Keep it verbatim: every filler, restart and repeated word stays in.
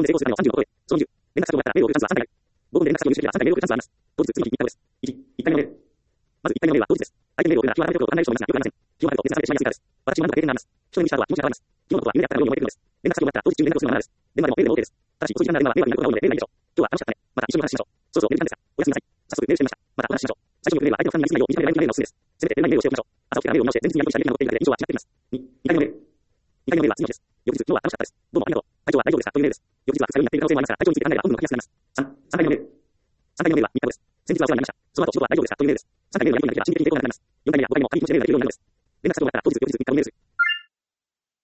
合で成功する場合のさんじゅうのことで、そのにじゅう、連絡先をもらったらメールを送るチャンスはさんかいめ。合合で連絡先を入手するにはさんかいメールを送るチャンスがあります。当日、次にみっかごです。いち、いっかいめのメール。まずいっかいめのメールは当日です。相手のメールを送るなら、キーワードを離れる人もいますが、よくありません。キーワードと別にされてしまいやすいからです。私も何度か経験があります。人に見した後は気持ちが変わります。昨日のことは夢であったかのように思えているのです。連絡先をもらったら当日中に連絡をするのがマナーです。電話でもメールでも OK です。ただし、遅い時間内で電話は迷惑になることが多いので、メールがいいでしょう。今日は楽しかったね。また一緒にお話ししましょう。そろそろメール時間ですが、おやすみなさい。早速メールしてみました。またお話ししましょう。最初のメールは相手の負担になりすぎないよう短めでラインメールのおすすめです。せめてメール内メールをしておきましょう。朝起きたらメールを直して前日にやり取りした履歴が載っているだけで印象は違っています。に、にかいめのメール。にかいめのメールは次の日です。翌日、今日は楽しかったです。どうもありがとう。体調は大丈夫ですかというメールです。翌日は二日酔いになっている可能性もありますが、体調について考えれば本文が書きやすくなります。さん、さんかいめのメール。さんかいめのメールはみっかごです。先日はお世話になりました。その後、仕事は大丈夫ですかというメールです。さんかいめのやり取りが心理的に抵抗がなくなります。よんかいめはごかいめも短日にメールが来るようになるのです。連絡先をもらったら当日、翌日みっかごメールです。